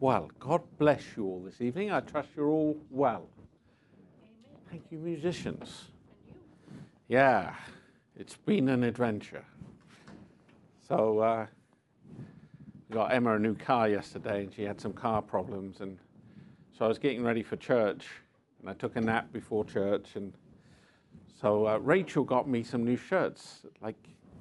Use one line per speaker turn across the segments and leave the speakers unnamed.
Well, God bless you all this evening. I trust you're all well.
Amen.
Thank you, musicians.
And you?
Yeah, it's been an adventure. So we got Emma a new car yesterday, and she had some car problems, and so I was getting ready for church, and I took a nap before church, and so Rachel got me some new shirts, like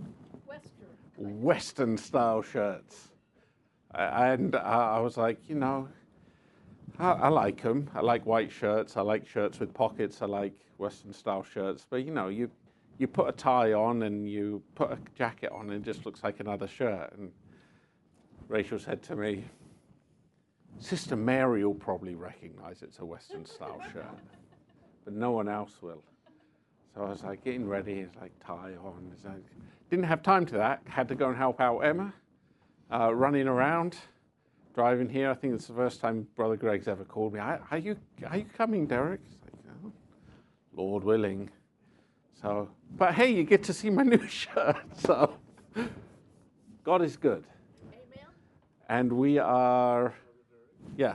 Western style shirts. And I was like, you know, I like them. I like white shirts. I like shirts with pockets. I like Western style shirts. But, you know, you put a tie on and you put a jacket on and it just looks like another shirt. And Rachel said to me, Sister Mary will probably recognize it's a Western style shirt, but no one else will. So I was like getting ready. It's like tie on. It's like, didn't have time to that. Had to go and help out Emma. Running around, driving here. I think it's the first time Brother Greg's ever called me. Are you coming, Derek? It's like, oh, Lord willing. So, but hey, you get to see my new shirt. So, God is good.
Amen.
And we are, yeah.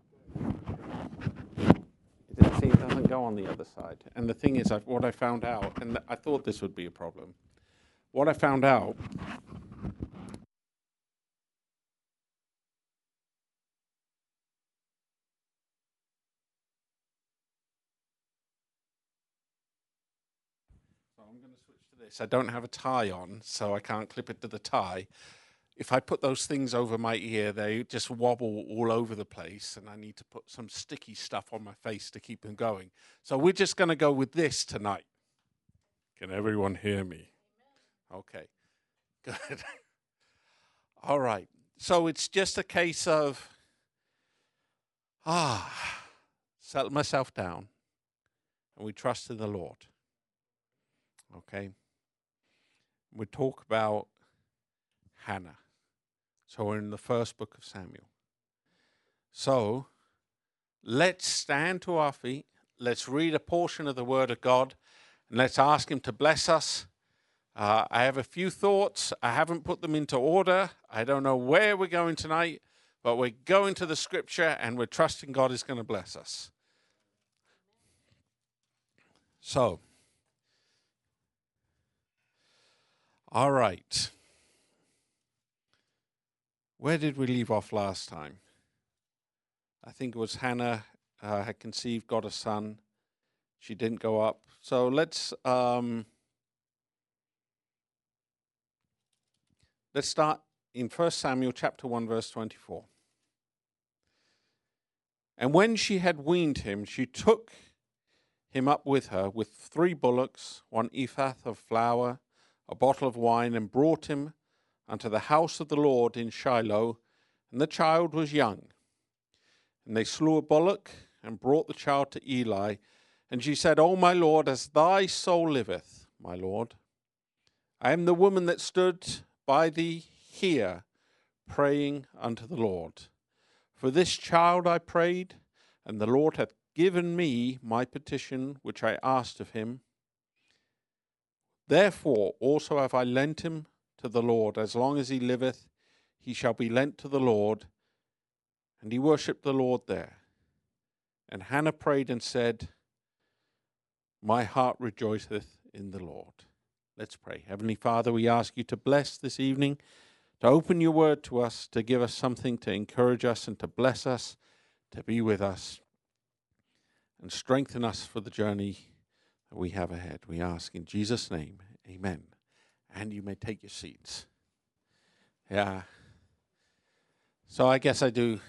It doesn't go on the other side. And the thing is, what I found out, and I thought this would be a problem. What I found out. So I'm going to switch to this. I don't have a tie on, so I can't clip it to the tie. If I put those things over my ear, they just wobble all over the place, and I need to put some sticky stuff on my face to keep them going. So we're just going to go with this tonight. Can everyone hear me? Okay, good. All right. So it's just a case of, settle myself down, and we trust in the Lord. Okay? We talk about Hannah. So we're in the first book of Samuel. So let's stand to our feet. Let's read a portion of the Word of God, and let's ask Him to bless us. I have a few thoughts. I haven't put them into order. I don't know where we're going tonight, but we're going to the Scripture, and we're trusting God is going to bless us. So, all right. Where did we leave off last time? I think it was Hannah had conceived, got a son. She didn't go up. So let's start in 1 Samuel chapter 1, verse 24. And when she had weaned him, she took him up with her with 3 bullocks, 1 ephah of flour, a bottle of wine, and brought him unto the house of the Lord in Shiloh, and the child was young. And they slew a bullock, and brought the child to Eli. And she said, O my Lord, as thy soul liveth, my Lord, I am the woman that stood by thee here, praying unto the Lord. For this child I prayed, and the Lord hath given me my petition which I asked of him. Therefore also have I lent him to the Lord. As long as he liveth, he shall be lent to the Lord. And he worshipped the Lord there. And Hannah prayed and said, My heart rejoiceth in the Lord. Let's pray. Heavenly Father, we ask you to bless this evening, to open your word to us, to give us something to encourage us and to bless us, to be with us, and strengthen us for the journey that we have ahead. We ask in Jesus' name, amen. And you may take your seats. Yeah. So I guess I do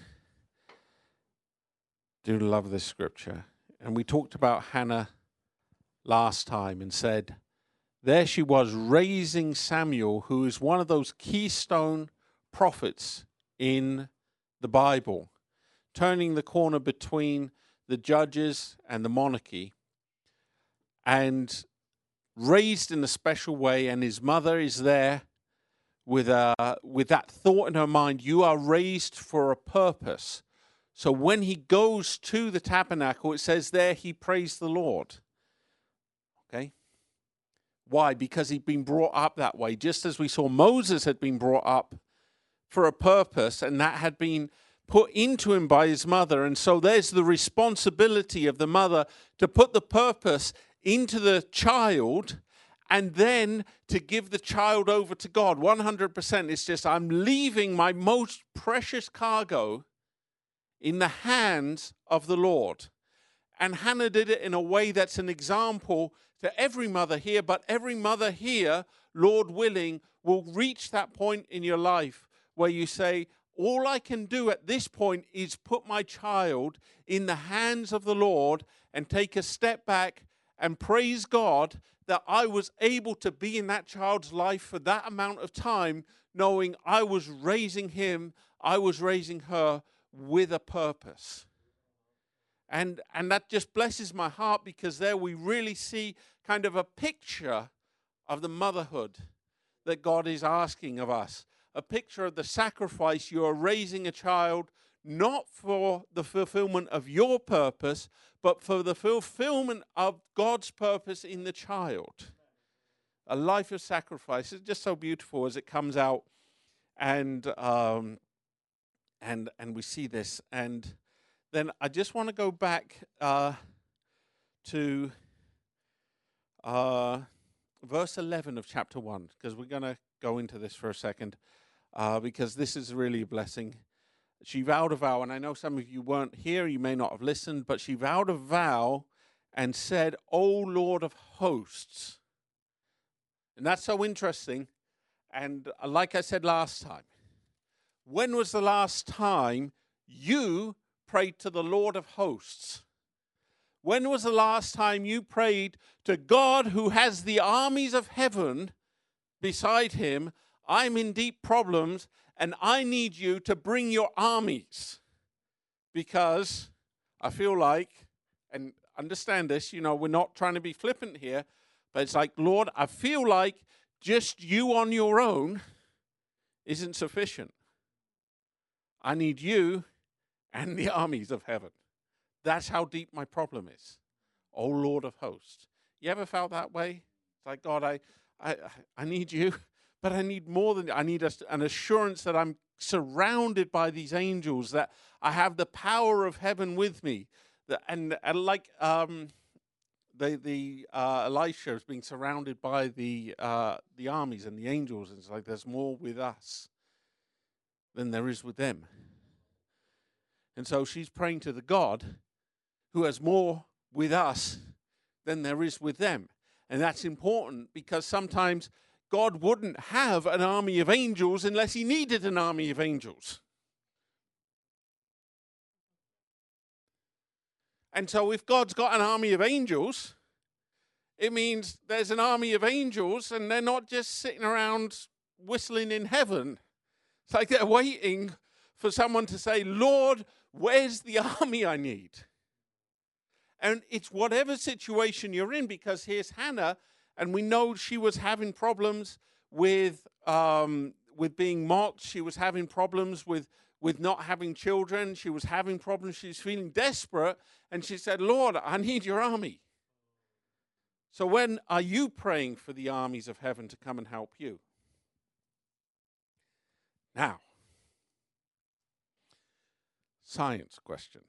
love this scripture. And we talked about Hannah last time and said, there she was raising Samuel, who is one of those keystone prophets in the Bible, turning the corner between the judges and the monarchy, and raised in a special way. And his mother is there with that thought in her mind, you are raised for a purpose. So when he goes to the tabernacle, it says there he praised the Lord. Okay? Why? Because he'd been brought up that way. Just as we saw Moses had been brought up for a purpose, and that had been put into him by his mother. And so there's the responsibility of the mother to put the purpose into the child and then to give the child over to God. 100%. It's just, I'm leaving my most precious cargo in the hands of the Lord. And Hannah did it in a way that's an example to every mother here, but every mother here, Lord willing, will reach that point in your life where you say, all I can do at this point is put my child in the hands of the Lord and take a step back and praise God that I was able to be in that child's life for that amount of time, knowing I was raising him, I was raising her with a purpose. And that just blesses my heart, because there we really see kind of a picture of the motherhood that God is asking of us. A picture of the sacrifice. You are raising a child not for the fulfillment of your purpose, but for the fulfillment of God's purpose in the child. A life of sacrifice. It's just so beautiful as it comes out, and we see this. And then I just want to go back to verse 11 of chapter 1, because we're going to go into this for a second, because this is really a blessing. She vowed a vow, and I know some of you weren't here, you may not have listened, but she vowed a vow and said, "O Lord of hosts." And that's so interesting. And like I said last time, when was the last time you prayed to the Lord of hosts? When was the last time you prayed to God who has the armies of heaven beside him? I'm in deep problems and I need you to bring your armies, because I feel like, and understand this, we're not trying to be flippant here, but it's like, Lord, I feel like just you on your own isn't sufficient. I need you and the armies of heaven. That's how deep my problem is. Oh, Lord of hosts. You ever felt that way? It's like, God, I need you, but I need more than, I need an assurance that I'm surrounded by these angels, that I have the power of heaven with me. And like Elisha is being surrounded by the armies and the angels, and it's like there's more with us than there is with them. And so she's praying to the God who has more with us than there is with them. And that's important, because sometimes God wouldn't have an army of angels unless he needed an army of angels. And so if God's got an army of angels, it means there's an army of angels, and they're not just sitting around whistling in heaven. It's like they're waiting for someone to say, Lord, where's the army I need? And it's whatever situation you're in, because here's Hannah, and we know she was having problems with being mocked. She was having problems with not having children. She was having problems. She's feeling desperate, and she said, Lord, I need your army. So when are you praying for the armies of heaven to come and help you? Now, science question.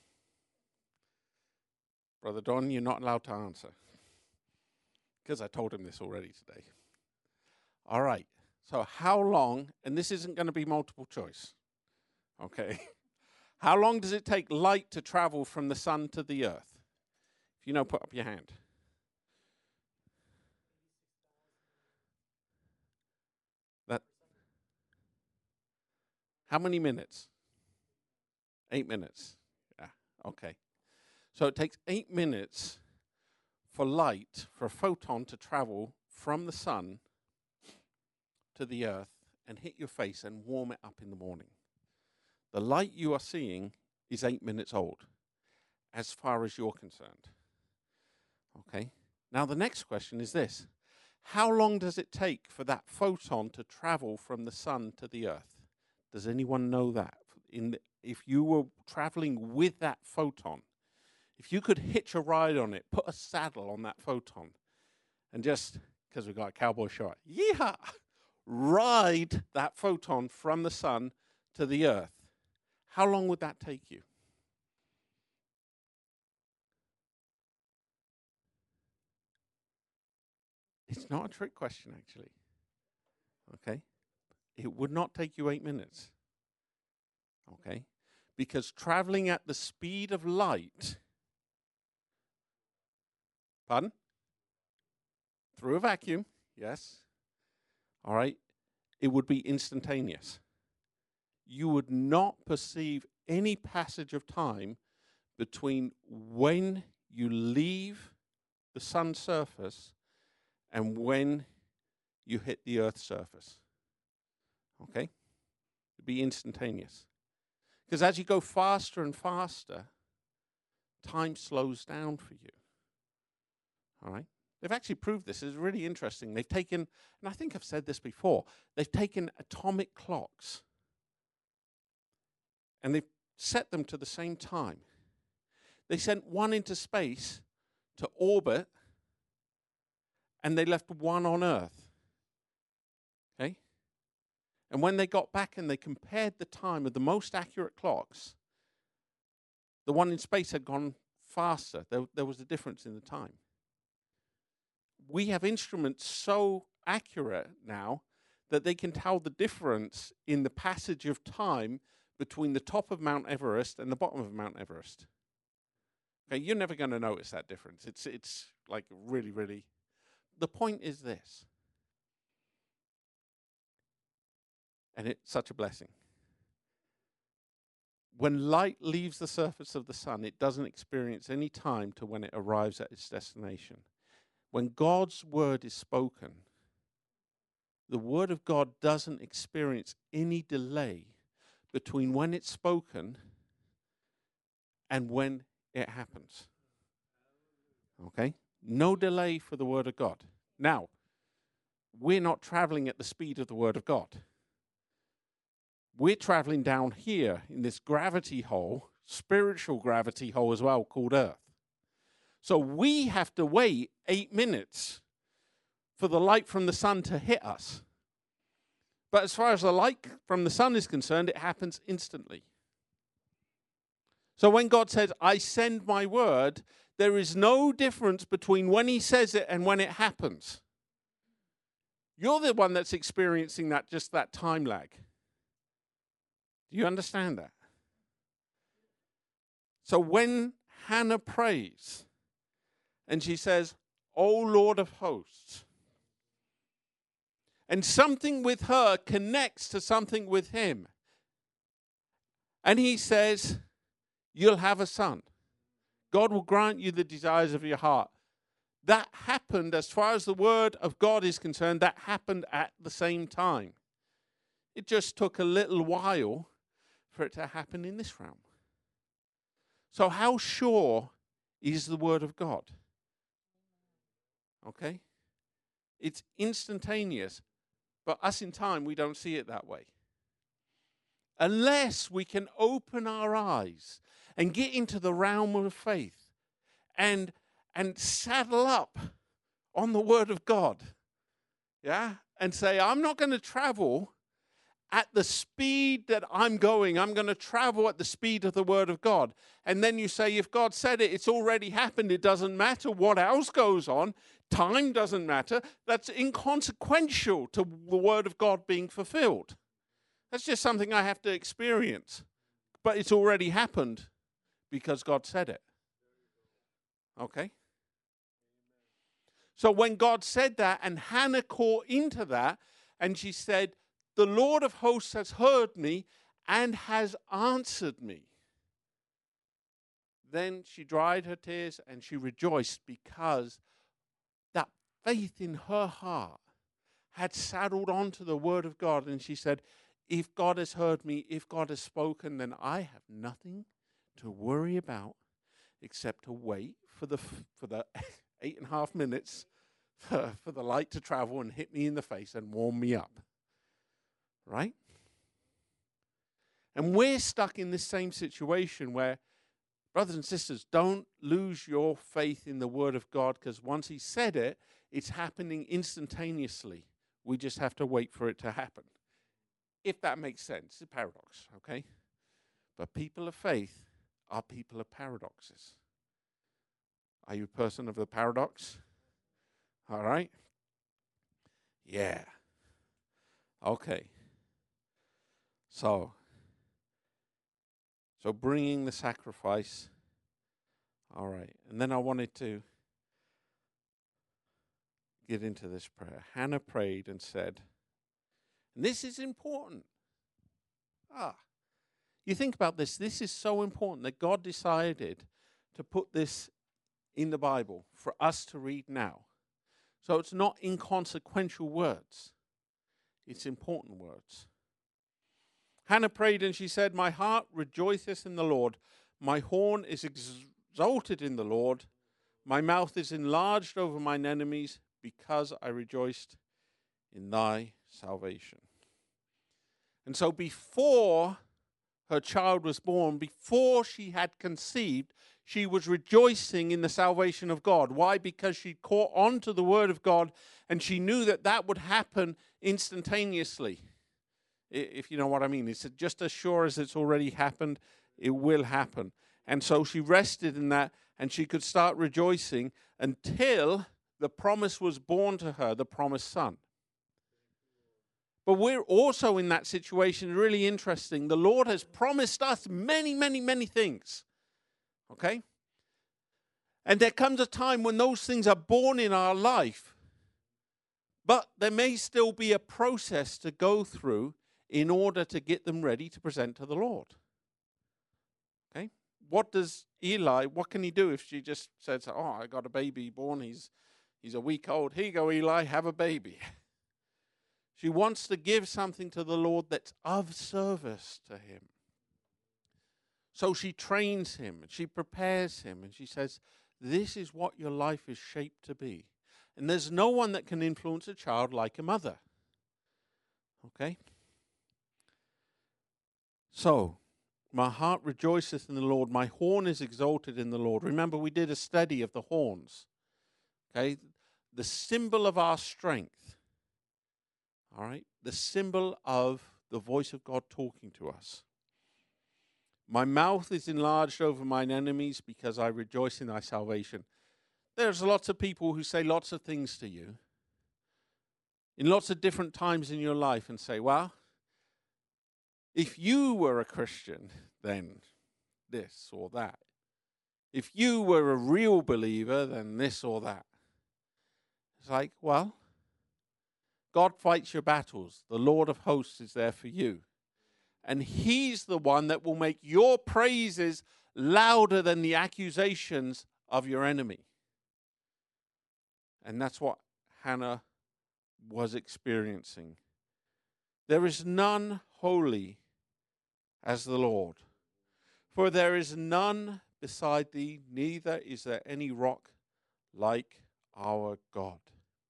Brother Don, you're not allowed to answer, because I told him this already today. All right. So how long, and this isn't going to be multiple choice, okay? How long does it take light to travel from the sun to the earth? If you know, put up your hand. How many minutes? 8 minutes. Yeah, okay. So it takes 8 minutes for light, for a photon to travel from the sun to the earth and hit your face and warm it up in the morning. The light you are seeing is 8 minutes old, as far as you're concerned. Okay? Now the next question is this. How long does it take for that photon to travel from the sun to the earth? Does anyone know that? If you were traveling with that photon, if you could hitch a ride on it, put a saddle on that photon, and just, because we've got a cowboy shot, ride that photon from the sun to the earth, How long would that take you? It's not a trick question, actually. Okay? It would not take you 8 minutes. Okay? Because traveling at the speed of light, pardon? Through a vacuum, yes. All right? It would be instantaneous. You would not perceive any passage of time between when you leave the sun's surface and when you hit the earth's surface. Okay? It'd be instantaneous. Because as you go faster and faster, time slows down for you. All right? They've actually proved this. It's really interesting. They've taken, and I think I've said this before, they've taken atomic clocks and they've set them to the same time. They sent one into space to orbit and they left one on Earth. Okay? And when they got back and they compared the time of the most accurate clocks, the one in space had gone faster. There was a difference in the time. We have instruments so accurate now that they can tell the difference in the passage of time between the top of Mount Everest and the bottom of Mount Everest. Okay, you're never going to notice that difference. It's like really, really. The point is this, and it's such a blessing. When light leaves the surface of the sun, it doesn't experience any time to when it arrives at its destination. When God's word is spoken, the word of God doesn't experience any delay between when it's spoken and when it happens. Okay? No delay for the word of God. Now, we're not traveling at the speed of the word of God. We're traveling down here in this gravity hole, spiritual gravity hole as well, called Earth. So we have to wait 8 minutes for the light from the sun to hit us. But as far as the light from the sun is concerned, it happens instantly. So when God says, I send my word, there is no difference between when he says it and when it happens. You're the one that's experiencing that, just that time lag. Do you understand that? So when Hannah prays and she says, O Lord of hosts, and something with her connects to something with him, and he says, you'll have a son. God will grant you the desires of your heart. That happened, as far as the word of God is concerned, that happened at the same time. It just took a little while for it to happen in this realm. So how sure is the word of God? Okay? It's instantaneous, but us in time, we don't see it that way. Unless we can open our eyes and get into the realm of faith and saddle up on the word of God, yeah, and say, I'm not going to travel at the speed that I'm going. I'm going to travel at the speed of the word of God. And then you say, if God said it, it's already happened. It doesn't matter what else goes on. Time doesn't matter. That's inconsequential to the word of God being fulfilled. That's just something I have to experience. But it's already happened because God said it. Okay? So when God said that, and Hannah caught into that, and she said, the Lord of hosts has heard me and has answered me. Then she dried her tears and she rejoiced because that faith in her heart had saddled onto the word of God. And she said, if God has heard me, if God has spoken, then I have nothing to worry about except to wait for the 8.5 minutes for the light to travel and hit me in the face and warm me up. Right? And we're stuck in this same situation where, brothers and sisters, don't lose your faith in the word of God, because once he said it, it's happening instantaneously. We just have to wait for it to happen. If that makes sense. It's a paradox, okay? But people of faith are people of paradoxes. Are you a person of the paradox? All right? Yeah. Okay. So bringing the sacrifice. All right. And then I wanted to get into this prayer. Hannah prayed and said, and this is important. You think about this. This is so important that God decided to put this in the Bible for us to read now. So it's not inconsequential words. It's important words. Hannah prayed and she said, my heart rejoiceth in the Lord. My horn is exalted in the Lord. My mouth is enlarged over mine enemies because I rejoiced in thy salvation. And so before her child was born, before she had conceived, she was rejoicing in the salvation of God. Why? Because she caught on to the word of God and she knew that that would happen instantaneously. If you know what I mean. It's just as sure as it's already happened, it will happen. And so she rested in that and she could start rejoicing until the promise was born to her, the promised son. But we're also in that situation, really interesting. The Lord has promised us many, many, many things. Okay? And there comes a time when those things are born in our life. But there may still be a process to go through in order to get them ready to present to the Lord. Okay? What can he do if she just says, oh, I got a baby born, he's a week old. Here you go, Eli, have a baby. She wants to give something to the Lord that's of service to him. So she trains him, and she prepares him, and she says, this is what your life is shaped to be. And there's no one that can influence a child like a mother. Okay? So, my heart rejoiceth in the Lord. My horn is exalted in the Lord. Remember, we did a study of the horns. Okay? The symbol of our strength. All right? The symbol of the voice of God talking to us. My mouth is enlarged over mine enemies because I rejoice in thy salvation. There's lots of people who say lots of things to you in lots of different times in your life and say, well, if you were a Christian, then this or that. If you were a real believer, then this or that. It's like, well, God fights your battles. The Lord of hosts is there for you. And he's the one that will make your praises louder than the accusations of your enemy. And that's what Hannah was experiencing. There is none holy as the Lord. For there is none beside thee, neither is there any rock like our God.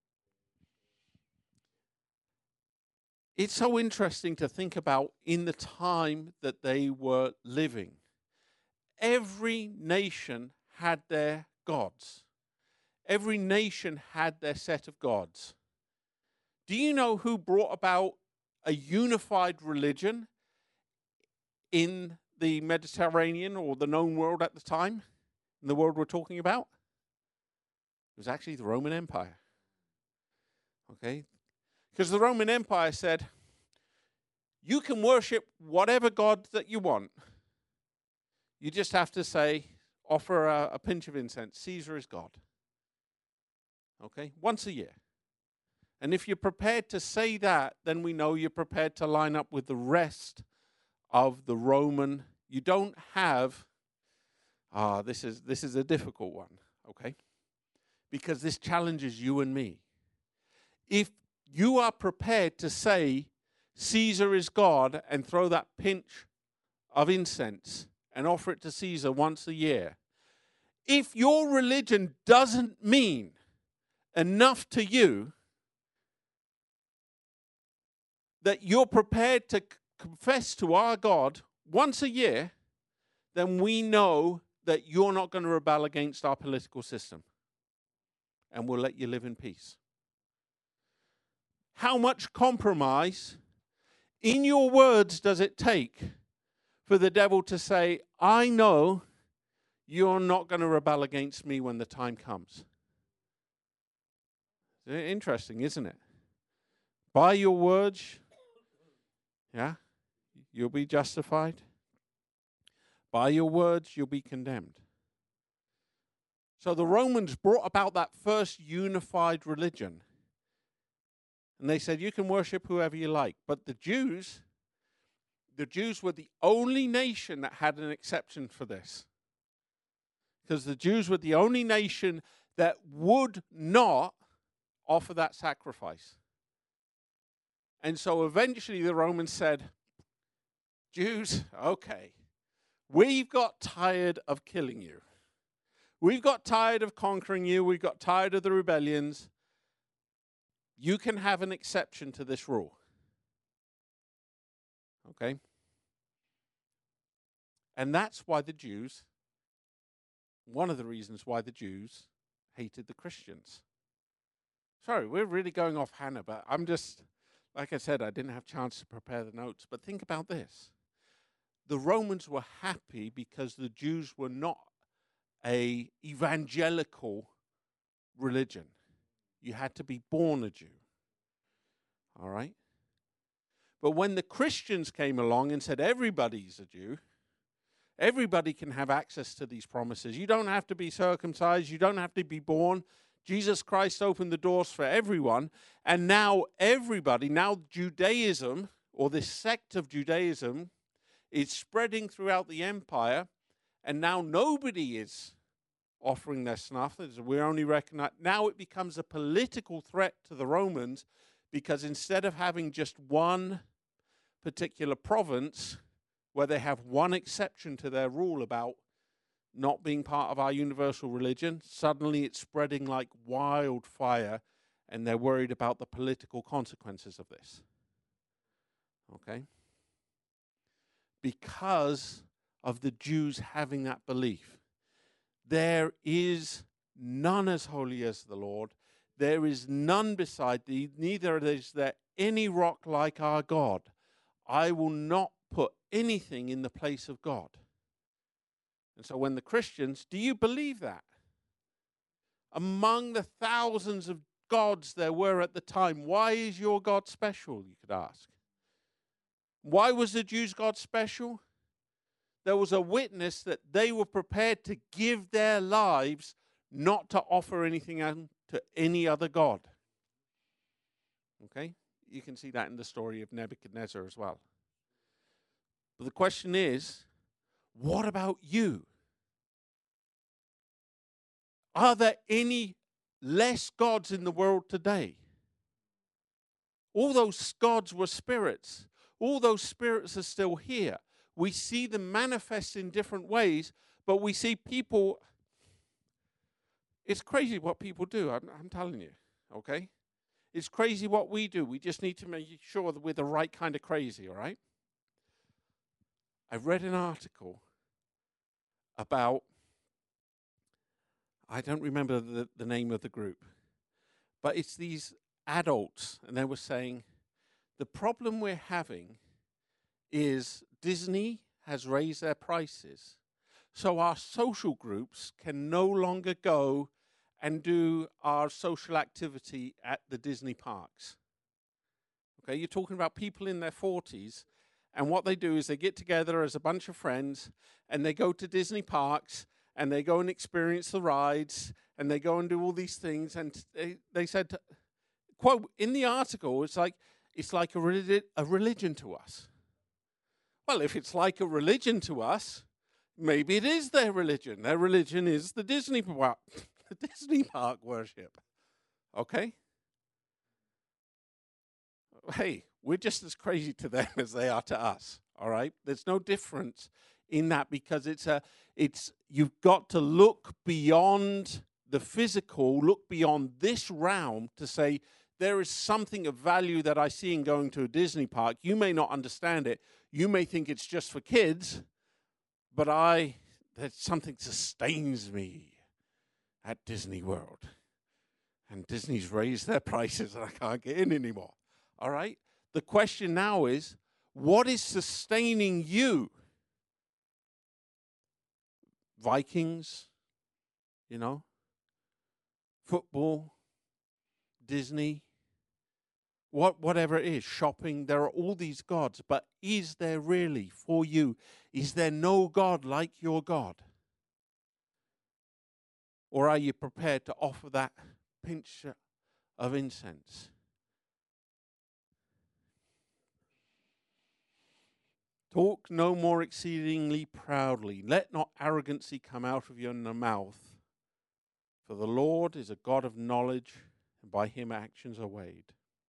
It's so interesting to think about in the time that they were living. Every nation had their gods. Every nation had their set of gods. Do you know who brought about a unified religion in the Mediterranean or the known world at the time, in the world we're talking about? It was actually the Roman Empire. Okay? Because the Roman Empire said, you can worship whatever god that you want. You just have to say, offer a pinch of incense. Caesar is God. Okay? Once a year. And if you're prepared to say that, then we know you're prepared to line up with the rest of the Roman. You don't have, this is a difficult one, okay? Because this challenges you and me. If you are prepared to say Caesar is God and throw that pinch of incense and offer it to Caesar once a year, if your religion doesn't mean enough to you that you're prepared to confess to our God once a year, then we know that you're not going to rebel against our political system. And we'll let you live in peace. How much compromise in your words does it take for the devil to say, I know you're not going to rebel against me when the time comes. Interesting, isn't it? By your words, yeah, you'll be justified. By your words, you'll be condemned. So the Romans brought about that first unified religion. And they said, you can worship whoever you like. But the Jews were the only nation that had an exception for this. Because the Jews were the only nation that would not offer that sacrifice. And so eventually the Romans said, Jews, okay, we've got tired of killing you. We've got tired of conquering you. We've got tired of the rebellions. You can have an exception to this rule. Okay? And that's why the Jews, one of the reasons why the Jews hated the Christians. Sorry, we're really going off Hannah, but I'm just, like I said, I didn't have a chance to prepare the notes. But think about this. The Romans were happy because the Jews were not a evangelical religion. You had to be born a Jew. All right? But when the Christians came along and said everybody's a Jew, everybody can have access to these promises. You don't have to be circumcised. You don't have to be born. Jesus Christ opened the doors for everyone. And now everybody, now Judaism, or this sect of Judaism, is spreading throughout the empire. And now nobody is offering their snuff. We're only recognize. Now it becomes a political threat to the Romans, because instead of having just one particular province where they have one exception to their rule about not being part of our universal religion, suddenly it's spreading like wildfire, and they're worried about the political consequences of this. Okay? Because of the Jews having that belief. There is none as holy as the Lord. There is none beside thee, neither is there any rock like our God. I will not put anything in the place of God. And so when the Christians, do you believe that? Among the thousands of gods there were at the time, why is your God special, you could ask? Why was the Jews' God special? There was a witness that they were prepared to give their lives not to offer anything to any other god. Okay? You can see that in the story of Nebuchadnezzar as well. But the question is, what about you? Are there any less gods in the world today? All those gods were spirits. All those spirits are still here. We see them manifest in different ways, but we see people. It's crazy what people do, I'm telling you, okay? It's crazy what we do. We just need to make sure that we're the right kind of crazy, all right? I read an article about, I don't remember the name of the group, but it's these adults, and they were saying, the problem we're having is Disney has raised their prices. So our social groups can no longer go and do our social activity at the Disney parks. Okay, you're talking about people in their 40s, and what they do is they get together as a bunch of friends, and they go to Disney parks, and they go and experience the rides, and they go and do all these things. And they said, quote, in the article, it's like a religion to us. Well, if it's like a religion to us, maybe it is their religion. Their religion is the Disney park worship. Okay? Hey, we're just as crazy to them as they are to us. All right? There's no difference in that, because you've got to look beyond the physical, look beyond this realm to say, there is something of value that I see in going to a Disney park. You may not understand it. You may think it's just for kids, but there's something sustains me at Disney World. And Disney's raised their prices and I can't get in anymore. All right? The question now is, what is sustaining you? Vikings, football, Disney, whatever it is, shopping. There are all these gods, but is there really, for you, is there no God like your God? Or are you prepared to offer that pinch of incense? Talk no more exceedingly proudly. Let not arrogancy come out of your mouth. For the Lord is a God of knowledge, and by him actions are weighed.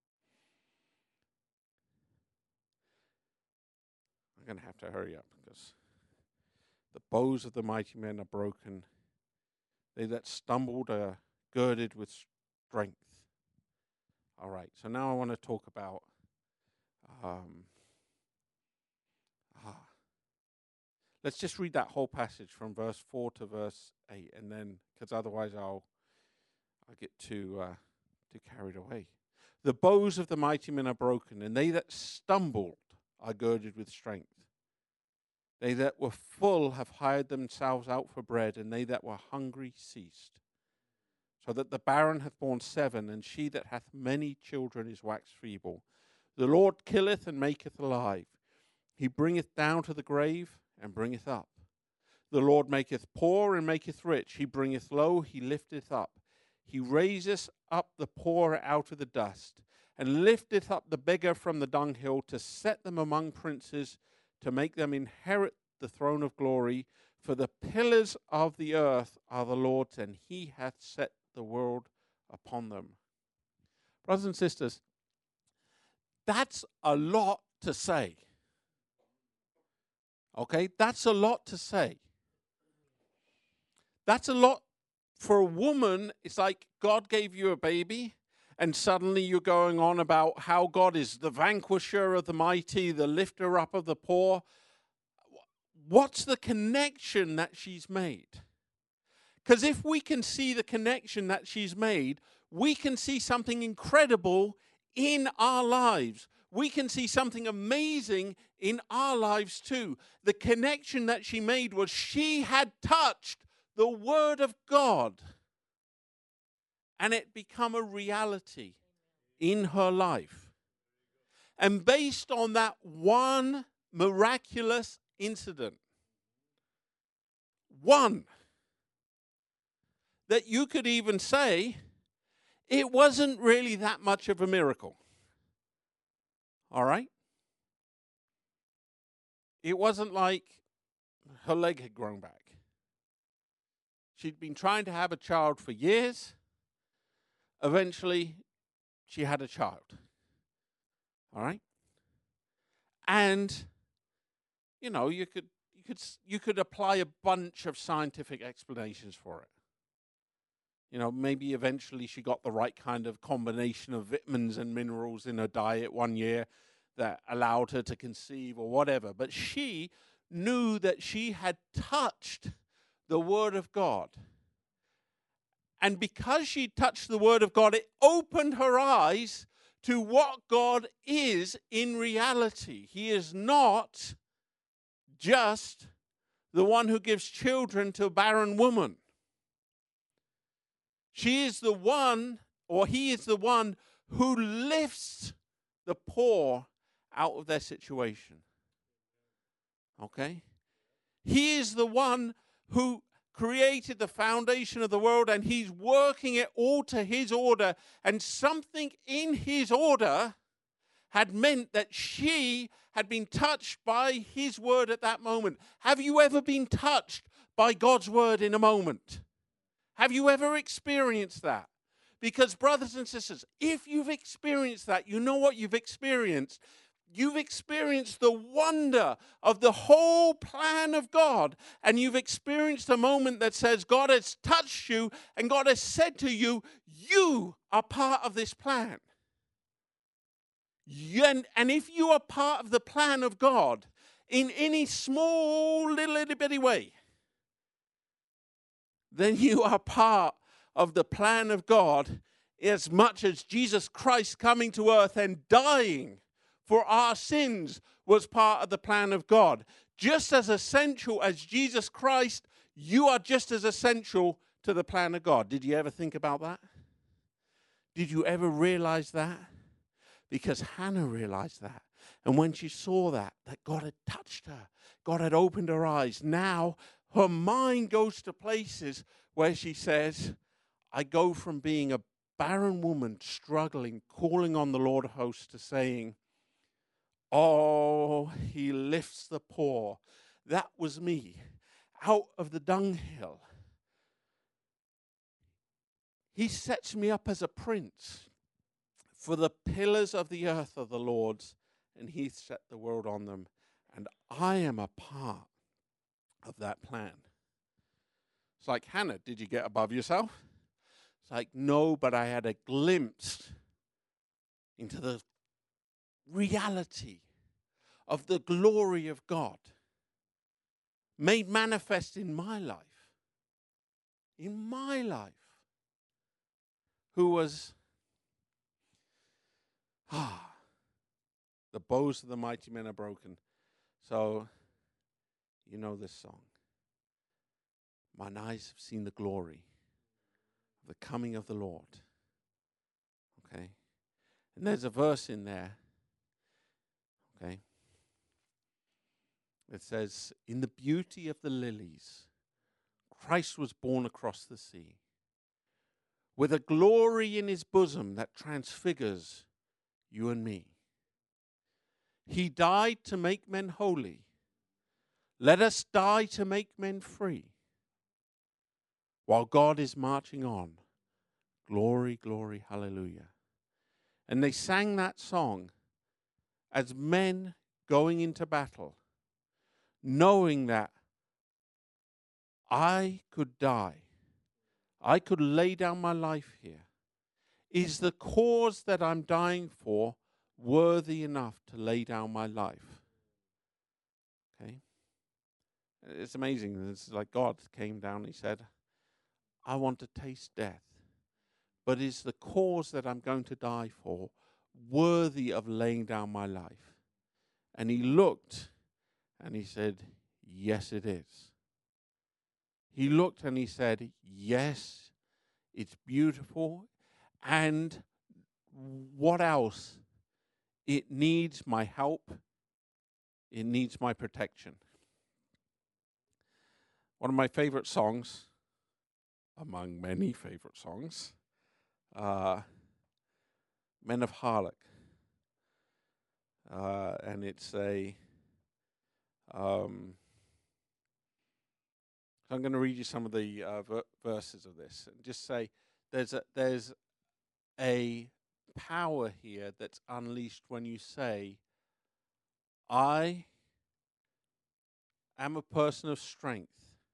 I'm going to have to hurry up because the bows of the mighty men are broken. They that stumbled are girded with strength. All right, so now I want to talk about let's just read that whole passage from verse 4 to verse 8, and then, because otherwise I'll get too carried away. The bows of the mighty men are broken, and they that stumbled are girded with strength. They that were full have hired themselves out for bread, and they that were hungry ceased. So that the barren hath borne 7, and she that hath many children is waxed feeble. The Lord killeth and maketh alive. He bringeth down to the grave and bringeth up. The Lord maketh poor and maketh rich. He bringeth low, he lifteth up. He raiseth up the poor out of the dust, and lifteth up the beggar from the dunghill, to set them among princes, to make them inherit the throne of glory. For the pillars of the earth are the Lord's, and he hath set the world upon them. Brothers and sisters, that's a lot to say. Okay, that's a lot to say. That's a lot for a woman. It's like God gave you a baby, and suddenly you're going on about how God is the vanquisher of the mighty, the lifter up of the poor. What's the connection that she's made? Because if we can see the connection that she's made, we can see something incredible in our lives. We can see something amazing in our lives too. The connection that she made was she had touched the Word of God, and it became a reality in her life. And based on that one miraculous incident, one, that you could even say it wasn't really that much of a miracle. All right? It wasn't like her leg had grown back. She'd been trying to have a child for years. Eventually, she had a child. All right? And, you could apply a bunch of scientific explanations for it. Maybe eventually she got the right kind of combination of vitamins and minerals in her diet one year that allowed her to conceive or whatever. But she knew that she had touched the Word of God. And because she touched the Word of God, it opened her eyes to what God is in reality. He is not just the one who gives children to a barren woman. She is the one, or he is the one, who lifts the poor out of their situation. Okay? He is the one who created the foundation of the world, and he's working it all to his order. And something in his order had meant that she had been touched by his word at that moment. Have you ever been touched by God's word in a moment? Have you ever experienced that? Because, brothers and sisters, if you've experienced that, you know what you've experienced. You've experienced the wonder of the whole plan of God, and you've experienced a moment that says God has touched you and God has said to you, you are part of this plan. And if you are part of the plan of God in any small little bitty way, then you are part of the plan of God as much as Jesus Christ coming to earth and dying for our sins was part of the plan of God. Just as essential as Jesus Christ You are just as essential to the plan of God. Did you ever think about that? Did you ever realize that? Because Hannah realized that. And when she saw that God had touched her, God had opened her eyes, now her mind goes to places where she says, I go from being a barren woman struggling, calling on the Lord of hosts to saying, oh, he lifts the poor. That was me, out of the dunghill. He sets me up as a prince. For the pillars of the earth are the Lord's, and he set the world on them. And I am a part of that plan. It's like, Hannah, did you get above yourself? It's like, no, but I had a glimpse into the reality of the glory of God made manifest in my life. In my life. Who was, the bows of the mighty men are broken. So, you know this song. Mine eyes have seen the glory of the coming of the Lord. Okay? And there's a verse in there, okay? It says, in the beauty of the lilies, Christ was born across the sea, with a glory in his bosom that transfigures you and me. He died to make men holy. Let us die to make men free. While God is marching on. Glory, glory, hallelujah. And they sang that song as men going into battle, knowing that I could die. I could lay down my life here. Is the cause that I'm dying for worthy enough to lay down my life? Okay. It's amazing. It's like God came down and he said, I want to taste death. But is the cause that I'm going to die for worthy of laying down my life? And he looked and he said, yes, it is. He looked and he said, yes, it's beautiful. And what else? It needs my help. It needs my protection. One of my favorite songs, among many favorite songs, Men of Harlech. And it's I'm going to read you some of the verses of this and just say there's a power here that's unleashed when you say, I am a person of strength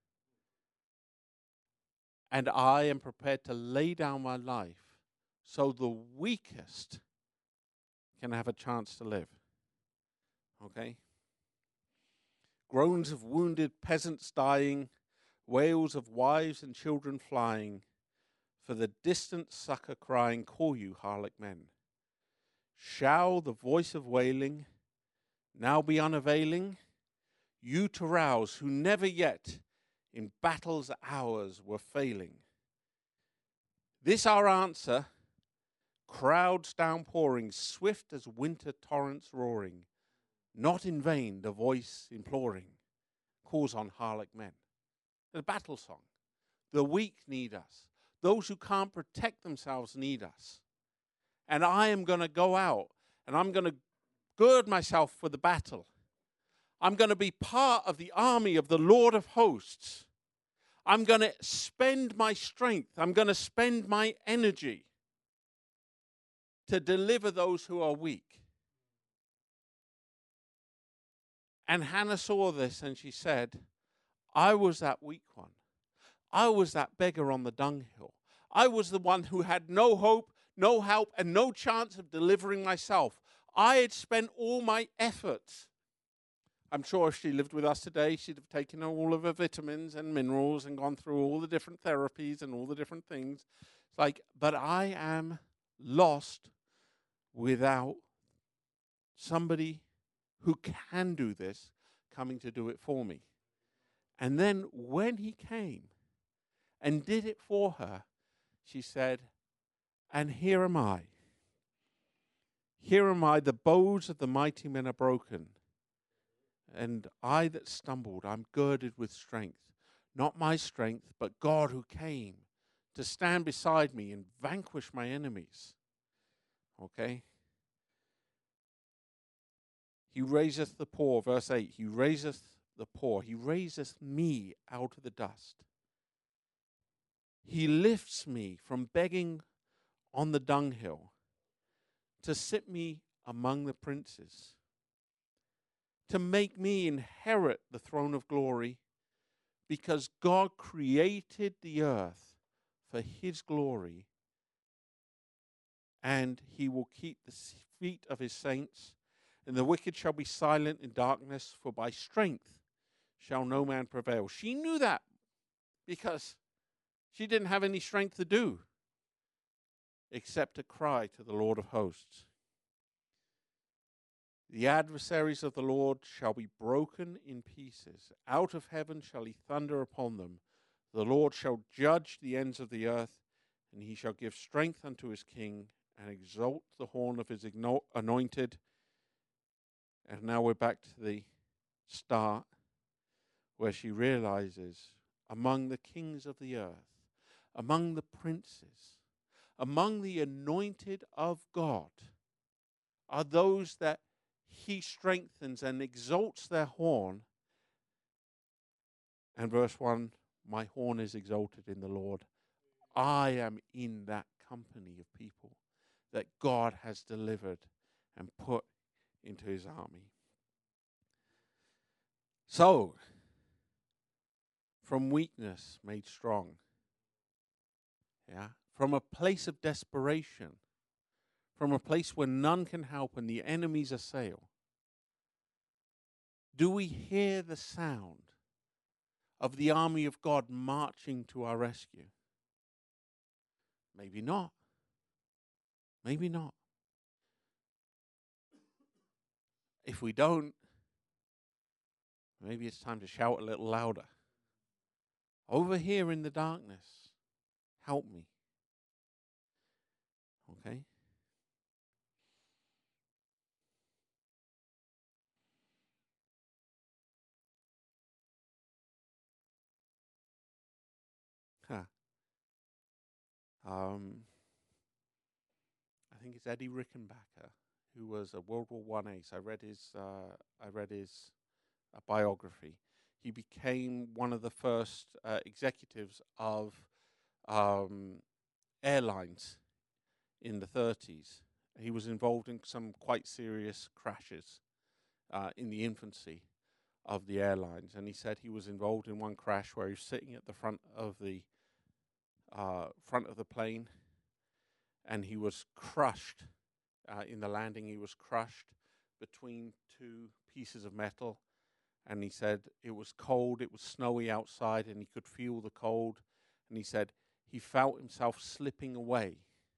and I am prepared to lay down my life so the weakest can have a chance to live. Okay? Groans of wounded peasants dying, wails of wives and children flying, for the distant succor crying, call you harlot men. Shall the voice of wailing now be unavailing? You to rouse who never yet in battle's hours were failing. This our answer, crowds downpouring, swift as winter torrents roaring. Not in vain the voice imploring calls on harlot men. The battle song. The weak need us. Those who can't protect themselves need us. And I am going to go out and I'm going to gird myself for the battle. I'm going to be part of the army of the Lord of hosts. I'm going to spend my strength. I'm going to spend my energy to deliver those who are weak. And Hannah saw this and she said, I was that weak one. I was that beggar on the dunghill. I was the one who had no hope, no help, and no chance of delivering myself. I had spent all my efforts. I'm sure if she lived with us today, she'd have taken all of her vitamins and minerals and gone through all the different therapies and all the different things. It's like, but I am lost without somebody who can do this coming to do it for me. And then when he came and did it for her, she said, and here am I. Here am I, the bows of the mighty men are broken. And I that stumbled, I'm girded with strength. Not my strength, but God who came to stand beside me and vanquish my enemies. Okay? He raiseth the poor, verse 8, he raiseth the poor. He raiseth me out of the dust. He lifts me from begging on the dunghill to sit me among the princes, to make me inherit the throne of glory, because God created the earth for his glory, and he will keep the feet of his saints, and the wicked shall be silent in darkness, for by strength shall no man prevail. She knew that because she didn't have any strength to do except to cry to the Lord of hosts. The adversaries of the Lord shall be broken in pieces. Out of heaven shall he thunder upon them. The Lord shall judge the ends of the earth, and he shall give strength unto his king, and exalt the horn of his anointed. And now we're back to the start, where she realizes among the kings of the earth, among the princes, among the anointed of God, are those that he strengthens and exalts their horn. And verse 1, my horn is exalted in the Lord. I am in that company of people that God has delivered and put into his army. So, from weakness made strong. Yeah, from a place of desperation, from a place where none can help and the enemies assail. Do we hear the sound of the army of God marching to our rescue? Maybe not. Maybe not. If we don't, maybe it's time to shout a little louder. Over here in the darkness, help me. Okay? Huh. I think it's Eddie Rickenbacker, who was a World War I ace. I read his biography. He became one of the first executives of airlines in the 30s. He was involved in some quite serious crashes in the infancy of the airlines, and he said he was involved in one crash where he was sitting at the front of the plane, and he was crushed in the landing. He was crushed between two pieces of metal, and he said it was cold, it was snowy outside, and he could feel the cold, and he said he felt himself slipping away.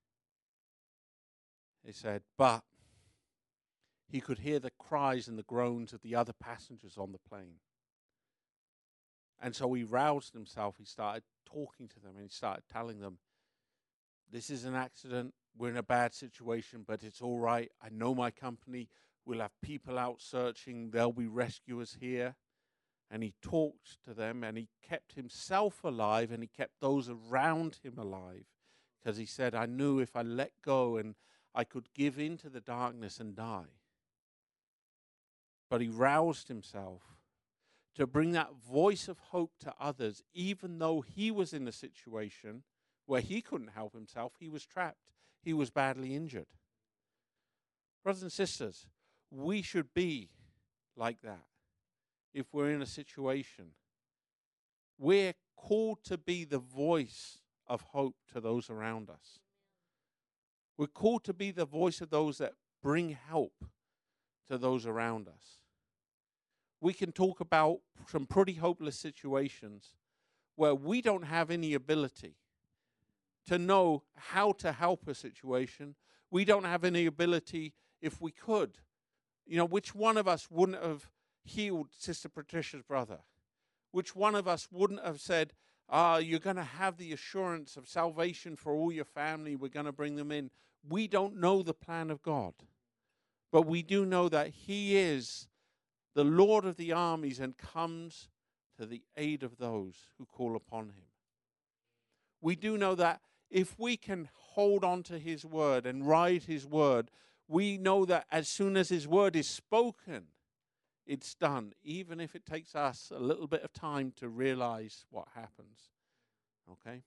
He said, but he could hear the cries and the groans of the other passengers on the plane. And so he roused himself. He started talking to them, and he started telling them, this is an accident. We're in a bad situation, but it's all right. I know my company. We'll have people out searching. There'll be rescuers here. And he talked to them, and he kept himself alive, and he kept those around him alive. Because he said, I knew if I let go and I could give into the darkness and die. But he roused himself to bring that voice of hope to others, even though he was in a situation where he couldn't help himself. He was trapped. He was badly injured. Brothers and sisters, we should be like that. If we're in a situation, we're called to be the voice of hope to those around us. We're called to be the voice of those that bring help to those around us. We can talk about some pretty hopeless situations where we don't have any ability to know how to help a situation. We don't have any ability, if we could. You know, which one of us wouldn't have healed Sister Patricia's brother? Which one of us wouldn't have said, you're going to have the assurance of salvation for all your family. We're going to bring them in. We don't know the plan of God. But we do know that he is the Lord of the armies and comes to the aid of those who call upon him. We do know that if we can hold on to his word and ride his word, we know that as soon as his word is spoken, it's done, even if it takes us a little bit of time to realize what happens. Okay?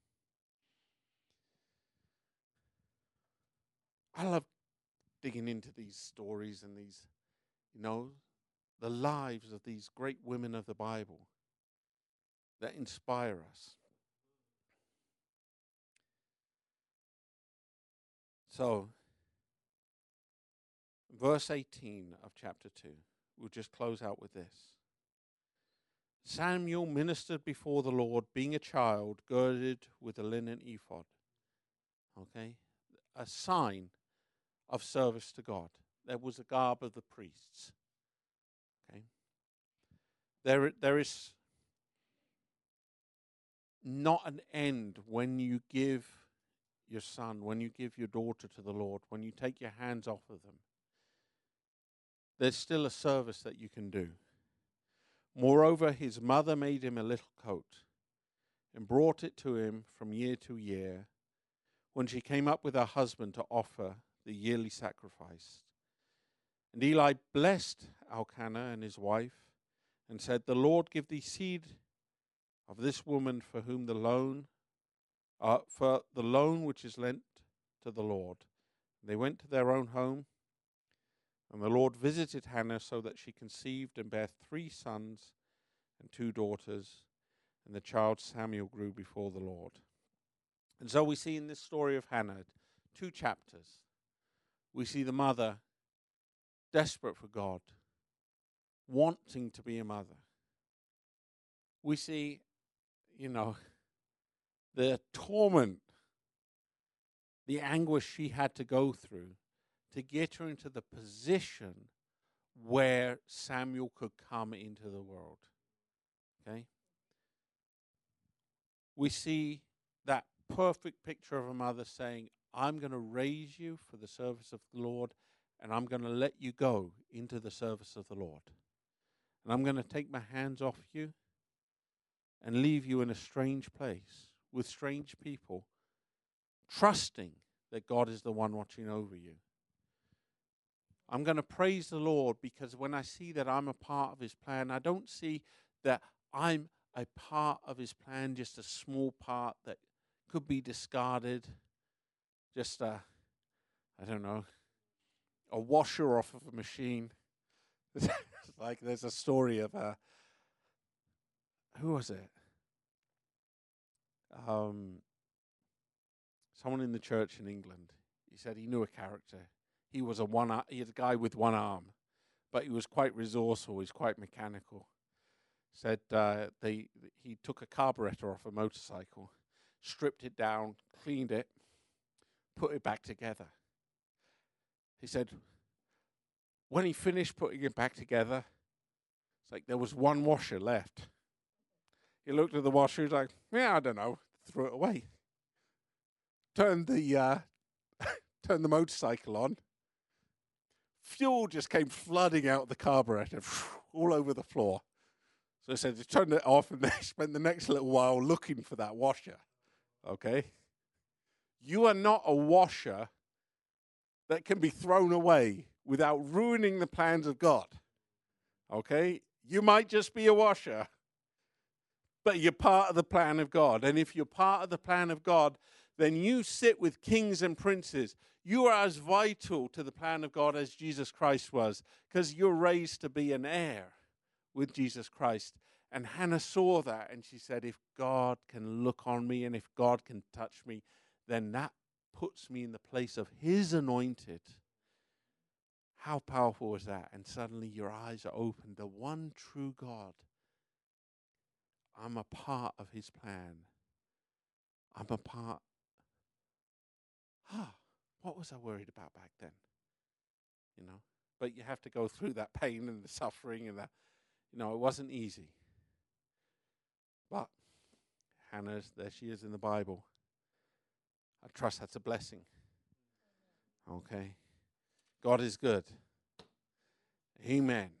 I love digging into these stories and these, the lives of these great women of the Bible that inspire us. So, verse 18 of chapter 2, we'll just close out with this. Samuel ministered before the Lord, being a child, girded with a linen ephod. Okay? A sign of service to God. There was a garb of the priests. Okay? There is not an end when you give your son, when you give your daughter to the Lord, when you take your hands off of them. There's still a service that you can do. Moreover, his mother made him a little coat and brought it to him from year to year when she came up with her husband to offer the yearly sacrifice. And Eli blessed Elkanah and his wife and said, "The Lord give thee seed of this woman for the loan which is lent to the Lord." They went to their own home, and the Lord visited Hannah so that she conceived and bare 3 sons and 2 daughters, and the child Samuel grew before the Lord. And so we see in this story of Hannah 2 chapters. We see the mother desperate for God, wanting to be a mother. We see, the torment, the anguish she had to go through to get her into the position where Samuel could come into the world. Okay? We see that perfect picture of a mother saying, I'm going to raise you for the service of the Lord, and I'm going to let you go into the service of the Lord. And I'm going to take my hands off you and leave you in a strange place with strange people, trusting that God is the one watching over you. I'm going to praise the Lord because when I see that I'm a part of his plan, I don't see that I'm a part of his plan, just a small part that could be discarded, just a washer off of a machine. It's like there's a story of who was it? Someone in the church in England. He said he knew a character. He was he had a guy with one arm, but he was quite resourceful. He's quite mechanical. Said he took a carburetor off a motorcycle, stripped it down, cleaned it, put it back together. He said when he finished putting it back together, it's like there was one washer left. He looked at the washer. He's like, "Yeah, I don't know." Threw it away. Turned the motorcycle on. Fuel just came flooding out the carburetor, all over the floor. So he said he turned it off, and they spent the next little while looking for that washer. Okay, you are not a washer that can be thrown away without ruining the plans of God. Okay, you might just be a washer, but you're part of the plan of God. And if you're part of the plan of God, then you sit with kings and princes. You are as vital to the plan of God as Jesus Christ was, because you're raised to be an heir with Jesus Christ. And Hannah saw that, and she said, if God can look on me and if God can touch me, then that puts me in the place of his anointed. How powerful is that? And suddenly your eyes are opened. The one true God. I'm a part of his plan. I'm a part. What was I worried about back then? But you have to go through that pain and the suffering and that. It wasn't easy. But Hannah's, there she is in the Bible. I trust that's a blessing. Okay. God is good. Amen.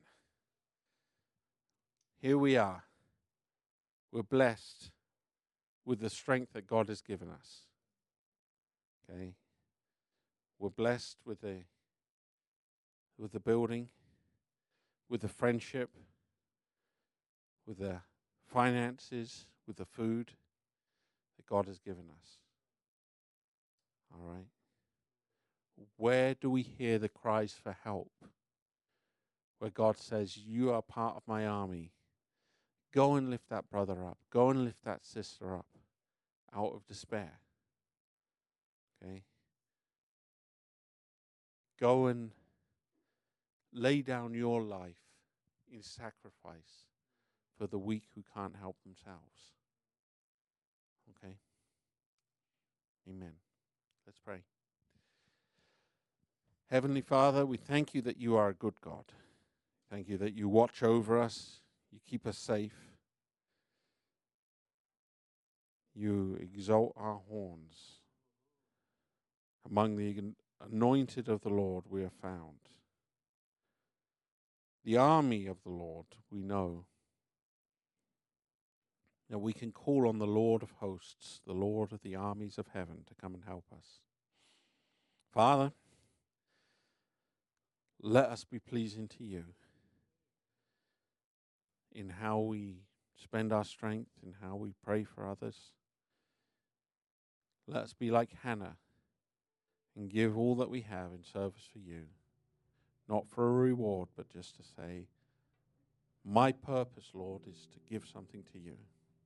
Here we are. We're blessed with the strength that God has given us. Okay. We're blessed with the building, with the friendship, with the finances, with the food that God has given us. All right. Where do we hear the cries for help? Where God says, you are part of my army. Go and lift that brother up. Go and lift that sister up out of despair. Okay? Go and lay down your life in sacrifice for the weak who can't help themselves. Okay? Amen. Let's pray. Heavenly Father, we thank you that you are a good God. Thank you that you watch over us. You keep us safe. You exalt our horns. Among the anointed of the Lord we are found. The army of the Lord, we know that we can call on the Lord of hosts, the Lord of the armies of heaven, to come and help us. Father, let us be pleasing to you in how we spend our strength, in how we pray for others. Let us be like Hannah and give all that we have in service for you, not for a reward, but just to say, my purpose, Lord, is to give something to you.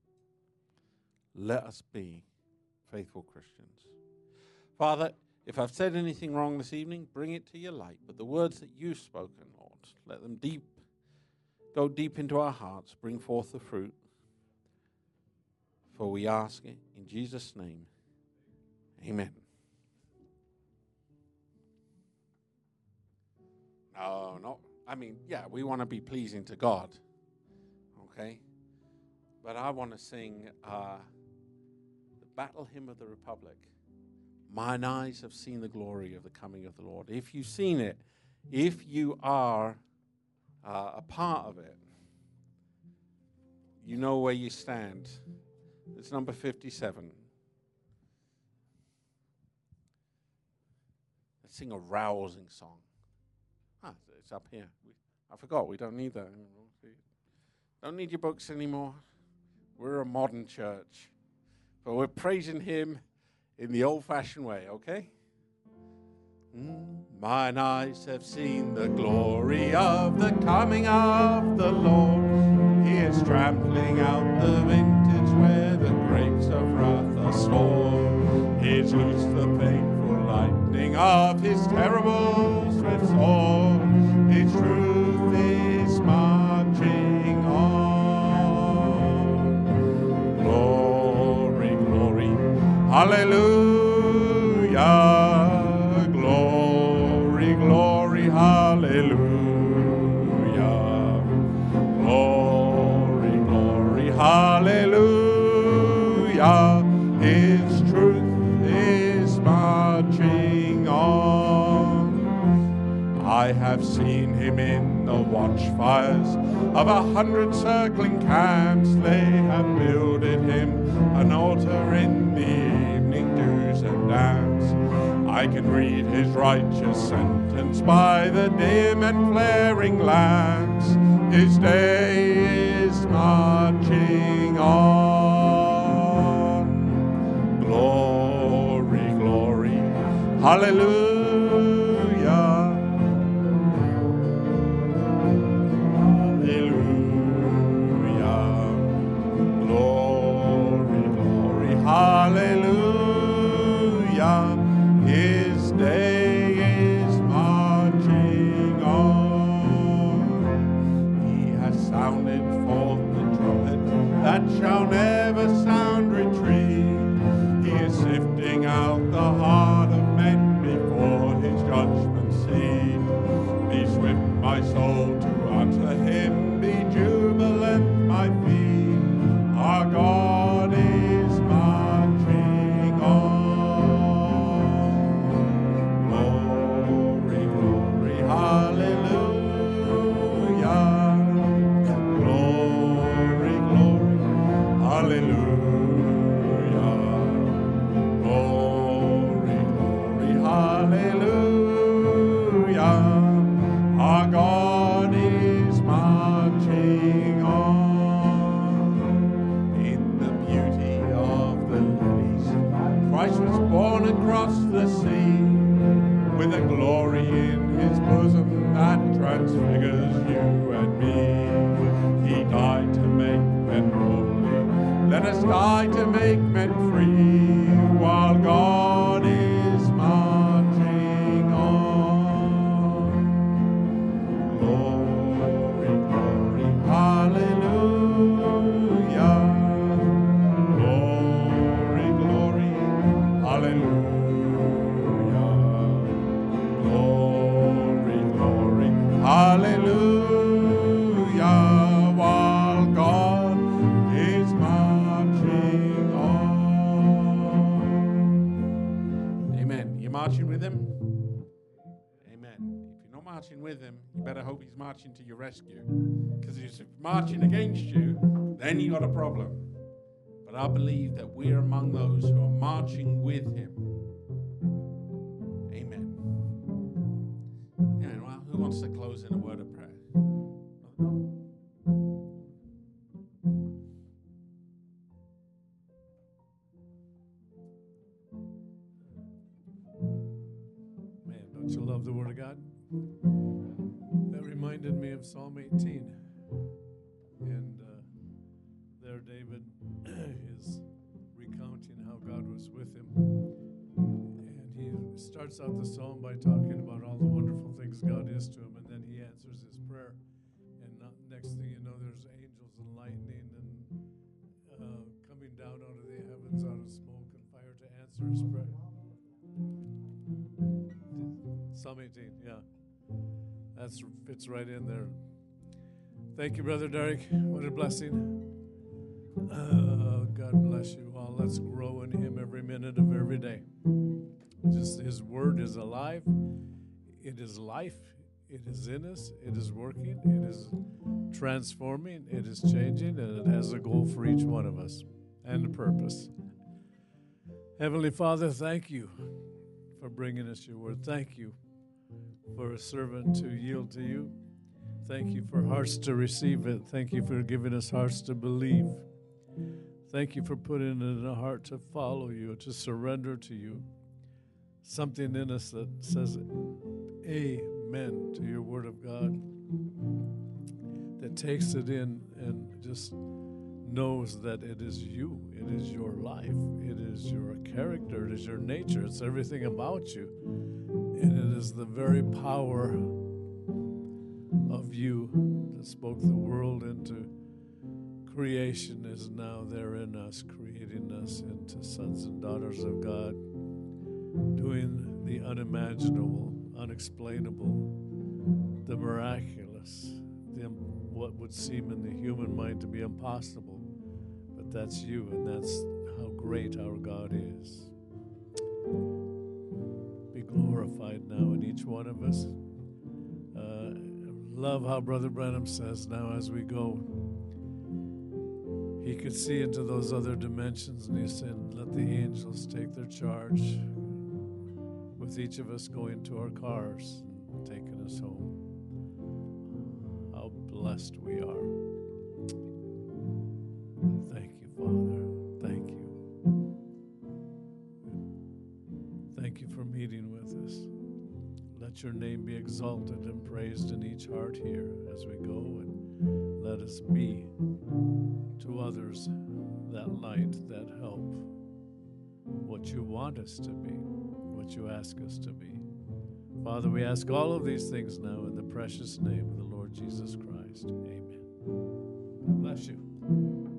Let us be faithful Christians. Father, if I've said anything wrong this evening, bring it to your light. But the words that you've spoken, Lord, let them go deep into our hearts, bring forth the fruit. For we ask it in Jesus' name. Amen. We want to be pleasing to God. Okay? But I want to sing the Battle Hymn of the Republic. Mine eyes have seen the glory of the coming of the Lord. If you've seen it, if you are a part of it, you know where you stand. It's number 57. Let's sing a rousing song. It's up here. I forgot, we don't need that anymore. Don't need your books anymore. We're a modern church. But we're praising him in the old-fashioned way, okay? Mine eyes have seen the glory of the coming of the Lord. He is trampling out the vintage where the grapes of wrath are stored. He has loosed the painful lightning of his terrible swift sword. His truth is marching on. Glory, glory, hallelujah. Glory, glory, hallelujah. Glory, glory, hallelujah. His truth is marching on. I have seen him in the watchfires of 100 circling camps. They have builded him an altar in the evening dews and damps. I can read his righteous sentence by the dim and flaring lamps. His day is marching on. Glory, glory, hallelujah. Hallelujah, his day is marching on. He has sounded forth the trumpet that shall never sound retreat. He is sifting out the heart of men before his judgment seat. Be swift, my soul, to utter him, be jubilant, my feet. Our God hallelujah. Glory, glory, hallelujah. Our God is marching on in the beauty of the lilies. Christ was born across the sea with a glory in his bosom that transfigures you and me. He died to make men holy. Let us die to make men free while God is marching on. Glory, glory, hallelujah. Glory, glory, hallelujah. Glory, glory, hallelujah. While God is marching on. Amen. You marching with him? Amen. If you're not marching with him, you better hope he's marching to your rescue. Because if he's marching against you, then you got a problem. But I believe that we're among those who are marching with him. Amen. Amen. Well, who wants to close in a word of prayer?
Man, don't you love the Word of God? That reminded me of Psalm 18. And there David is recounting how God was with him. And he starts out the psalm by talking about all the wonderful things God is to him. And then he answers his prayer. And next thing you know, there's angels and lightning and coming down out of the heavens, out of smoke and fire to answer his prayer. Psalm 18, yeah. That fits right in there. Thank you, Brother Derek. What a blessing. God bless you all. Let's grow in him every minute of every day. Just his word is alive. It is life. It is in us. It is working. It is transforming. It is changing. And it has a goal for each one of us and a purpose. Heavenly Father, thank you for bringing us your word. Thank you for a servant to yield to you. Thank you for hearts to receive it. Thank you for giving us hearts to believe. Thank you for putting it in a heart to follow you, to surrender to you. Something in us that says amen to your word of God, that takes it in and just knows that it is you, it is your life, it is your character, it is your nature, it's everything about you. And it is the very power of you that spoke the world into creation is now there in us, creating us into sons and daughters of God, doing the unimaginable, unexplainable, the miraculous, what would seem in the human mind to be impossible. But that's you, and that's how great our God is. Be glorified now in each one of us. Love how Brother Branham says now as we go, he could see into those other dimensions, and he said, let the angels take their charge with each of us going to our cars and taking us home. How blessed we are. Thank you, Father. Thank you. Thank you for meeting with us. Let your name be exalted and praised in each heart here as we go, and let us be to others that light, that help, what you want us to be, what you ask us to be. Father, we ask all of these things now in the precious name of the Lord Jesus Christ. Amen. God bless you.